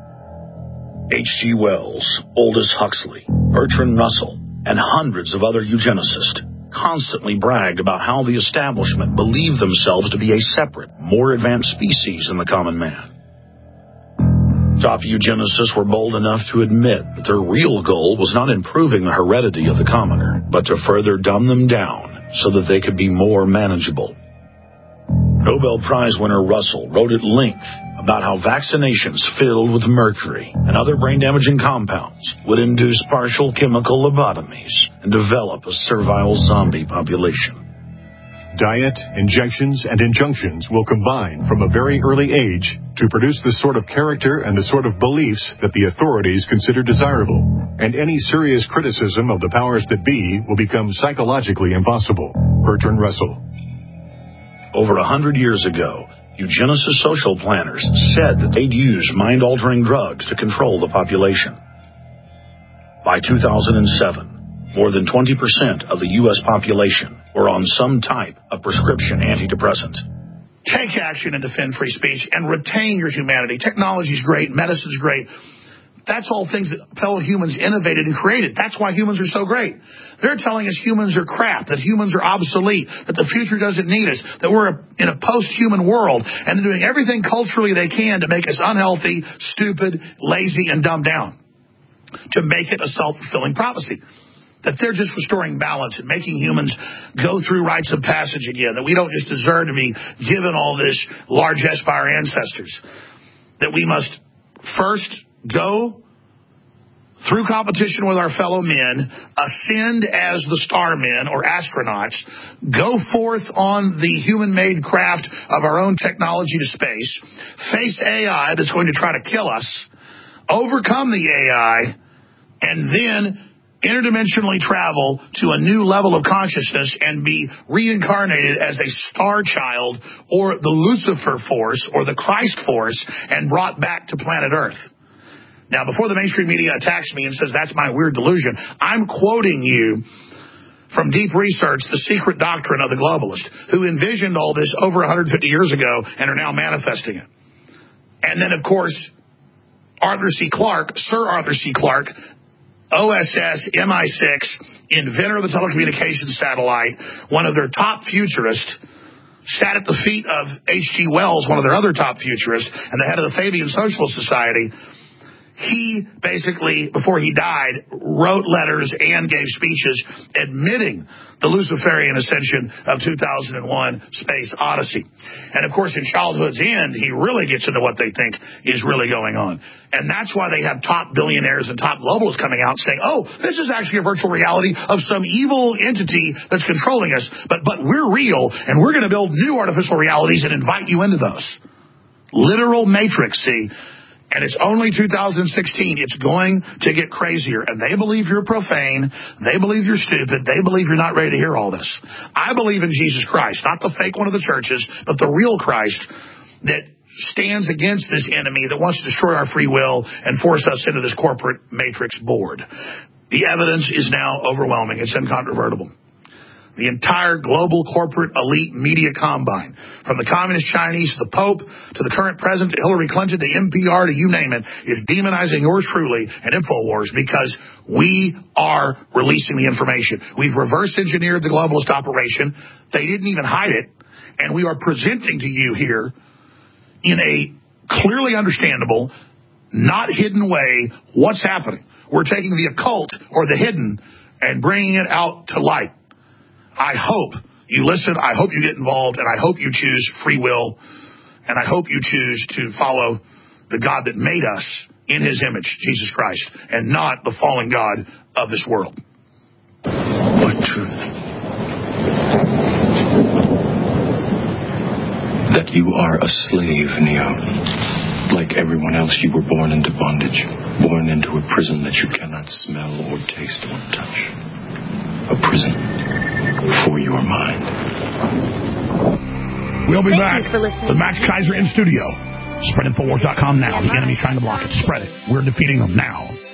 H.G. Wells, Aldous Huxley, Bertrand Russell, and hundreds of other eugenicists constantly bragged about how the establishment believed themselves to be a separate, more advanced species than the common man. Top eugenicists were bold enough to admit that their real goal was not improving the heredity of the commoner, but to further dumb them down so that they could be more manageable. Nobel Prize winner Russell wrote at length about how vaccinations filled with mercury and other brain-damaging compounds would induce partial chemical lobotomies and develop a servile zombie population. Diet, injections, and injunctions will combine from a very early age to produce the sort of character and the sort of beliefs that the authorities consider desirable. And any serious criticism of the powers that be will become psychologically impossible. Bertrand Russell. Over 100 years ago, eugenicist social planners said that they'd use mind-altering drugs to control the population. By 2007, more than 20% of the U.S. population were on some type of prescription antidepressant. Take action and defend free speech and retain your humanity. Technology's great. Medicine's great. That's all things that fellow humans innovated and created. That's why humans are so great. They're telling us humans are crap, that humans are obsolete, that the future doesn't need us, that we're in a post-human world, and they're doing everything culturally they can to make us unhealthy, stupid, lazy, and dumbed down, to make it a self-fulfilling prophecy. That they're just restoring balance and making humans go through rites of passage again, that we don't just deserve to be given all this largesse by our ancestors, that we must first go through competition with our fellow men, ascend as the star men or astronauts, go forth on the human-made craft of our own technology to space, face AI that's going to try to kill us, overcome the AI, and then interdimensionally travel to a new level of consciousness and be reincarnated as a star child or the Lucifer force or the Christ force and brought back to planet Earth. Now, before the mainstream media attacks me and says that's my weird delusion, I'm quoting you from deep research, the secret doctrine of the globalist, who envisioned all this over 150 years ago and are now manifesting it. And then, of course, Arthur C. Clarke, Sir Arthur C. Clarke, OSS MI6, inventor of the telecommunications satellite, one of their top futurists, sat at the feet of H.G. Wells, one of their other top futurists, and the head of the Fabian Socialist Society. He basically, before he died, wrote letters and gave speeches admitting the Luciferian ascension of 2001 Space Odyssey. And, of course, in Childhood's End, he really gets into what they think is really going on. And that's why they have top billionaires and top globalists coming out saying, oh, this is actually a virtual reality of some evil entity that's controlling us, but we're real, and we're going to build new artificial realities and invite you into those. Literal Matrix, see? And it's only 2016. It's going to get crazier. And they believe you're profane. They believe you're stupid. They believe you're not ready to hear all this. I believe in Jesus Christ, not the fake one of the churches, but the real Christ that stands against this enemy that wants to destroy our free will and force us into this corporate matrix board. The evidence is now overwhelming. It's incontrovertible. The entire global corporate elite media combine, from the communist Chinese to the Pope to the current president, to Hillary Clinton, to NPR, to you name it, is demonizing yours truly and InfoWars because we are releasing the information. We've reverse engineered the globalist operation. They didn't even hide it. And we are presenting to you here in a clearly understandable, not hidden way what's happening. We're taking the occult or the hidden and bringing it out to light. I hope you listen, I hope you get involved, and I hope you choose free will, and I hope you choose to follow the God that made us in his image, Jesus Christ, and not the fallen God of this world. What truth? That you are a slave, Neo. Like everyone else, you were born into bondage, born into a prison that you cannot smell or taste or touch. A prison for your mind. We'll be back with Max Kaiser in studio. Spread Infowars.com now. The enemy's trying to block it. Spread it. We're defeating them now.